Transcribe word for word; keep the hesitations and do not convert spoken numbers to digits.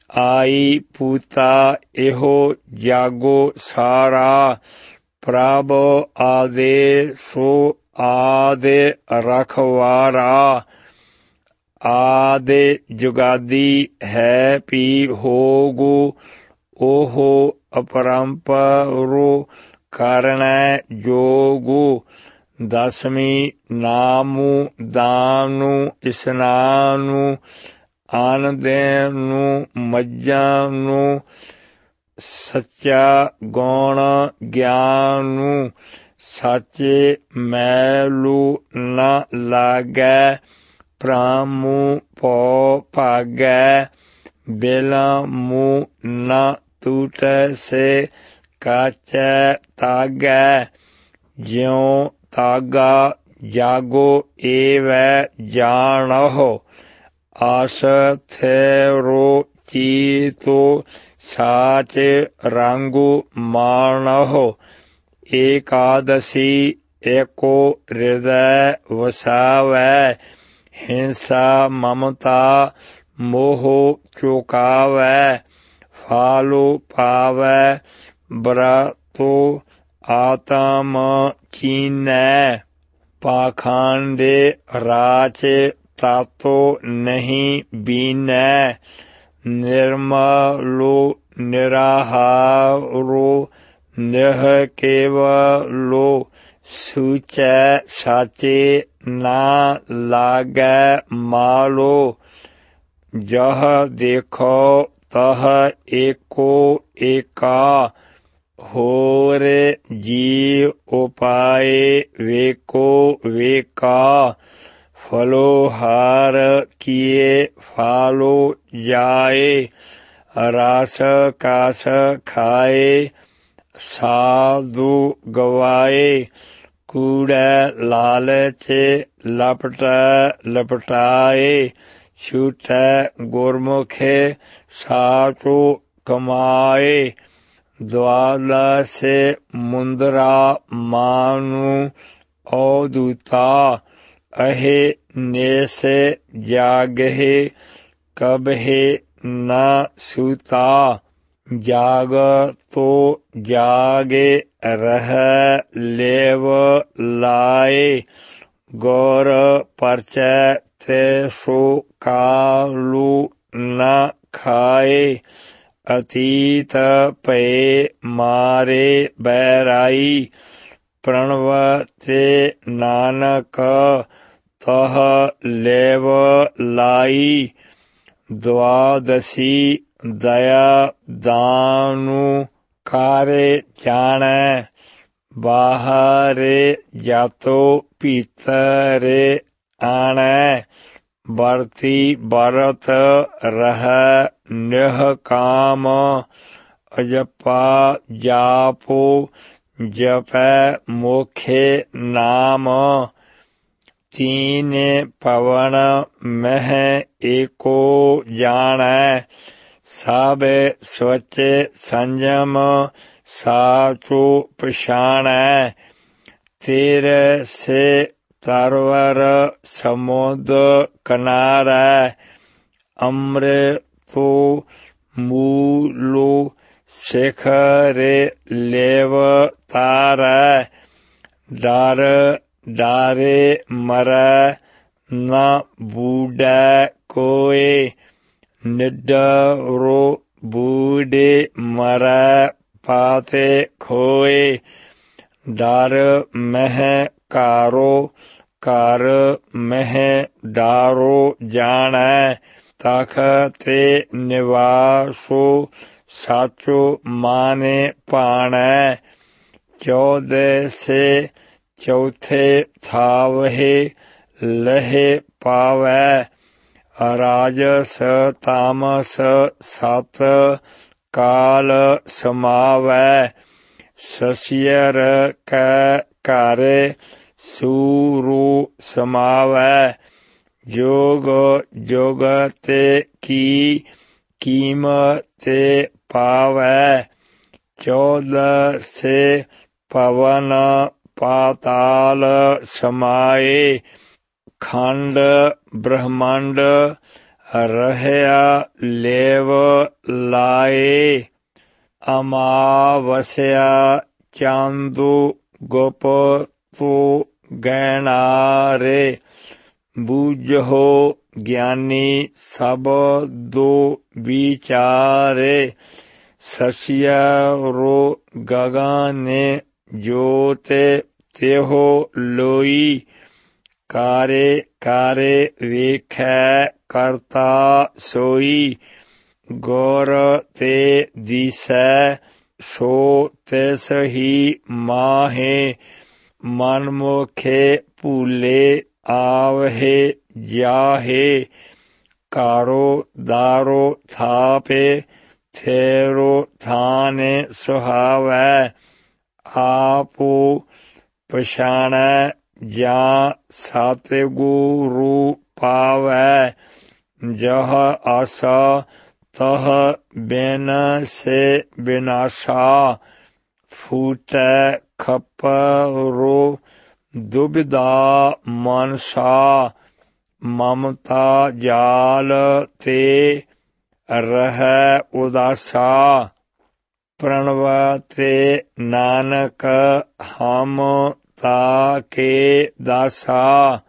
आई पूता एहो जागो सारा। प्रभ आदेशो आदे रखवारा। आदे जुगादी है पी होगो ओहो अपरंपरो करना जोगो। दसवीं नामू दानू स्नानू आन देनू मज्जां नू सच्चा गौण ज्ञानू। साचे मैलू न लागै प्रामू पौ भागै। बेला मुँह न टूटै से काचै तागै। ज्यों तागा जागो एवै जानहो। आस थेरो चीतो साच रंगु मानहो। एकादशी एको हृदय वसावै। हिंसा ममता मोह चुकावै। फालो पावै ब्रतो आत्म चीनै। पाखंडे राच तातो नहीं बीनै। निर्मलो निराहारो निह केवलो। सूचै साचे ना लागै मालो। जह देखो तह एको एका। होरे जीव उपाय वेको वेका। फलोहार किए फालो जाए। रास कास खाए साधु गवाए। कूड़ै लालच लपट लपटाए। छूटै गुरमुखे साचो कमाए। द्वादश मुंदरा मानु अवधूता। अहे नेस जागहे कबहे न सूता। जाग तो जागे रह लेव लाए। गौर परचै ते सो कालू न खाए। अतीत पे मारे बैराई। प्रणवते नानक तह लेव लाई। द्वादशी दया दानु कारे जानै। बाहरे जातो भीतरे आनै। बरती बरत रह निह काम। अजपा जापो जपै मोखे नाम। तीन पवन मह एको जानै। सब स्वच संयम साचो पछाणै। तेर से तरवर समुद्र किनारै। अमृतो मूलो शिखरे लेव तारै। डर डारे मरै न बूढ़ै कोय। निडरो बूढ़े मरै पाते खोए। डर मह कारो घर मह डारो जानै। तखते निवासो साचो माने पाणै। चौदह से चौथे थावहे लहे पावै। राजस तामस सत काल समावै। ससियर कै घर सूरु समावै। जोग जोगते की कीमते पावै। चौदह से पवन पाताल समाए। खंड ब्रह्मांड ਰਹਿਆ ਲੇਵ ਲਾਏ ਅਮਾਵਸਿਆ ਚਾਂਦੂ ਗੁਪ ਤੂ ਗੈਨਾਰੇ ਬੂਝੋ ਗਿਆਨੀ ਸਬਦੁ ਵਿਚਾਰੇ ਸਸਿਆ ਰੋ ਗਗਨੇ ਜੋਤੇ ਤਿਹੋ ਲੋਈ ਕਾਰੇ ਕਾਰੇ ਵੇਖੈ ਕਰਤਾ ਸੋਈ ਗੁਰ ਤੇ ਦੀਸੈ ਸੋ ਤਿਸ ਹੀ ਮਾਹੇ ਮਨਮੁਖੇ ਭੂਲੇ ਆਵਹੇ ਜਾਹੇ ਕਾਰੋ ਦਾਰੋ ਥਾਪੇ ਥੇਰੋ ਥਾਨੇ ਸੁਹਾਵੈ ਆਪੋ ਪਛਾਣੈ ਜਾਂ ਸਤਿਗੁਰੂ ਪਾਵੈ ਜਹ ਆਸਾ ਤਹ ਬਿਨ ਸੇ ਬਿਨਾਸਾ ਫੂਟੈ ਖਪਰੋ ਦੁਬਿਧਾ ਮਨਸਾ ਮਮਤਾ ਜਾਲ ਤੇ ਰਹਿ ਉਦਾਸਾ ਪ੍ਰਣਵ ਤੇ ਨਾਨਕ ਹਮ ਤਾਕੇ ਦਾਸਾ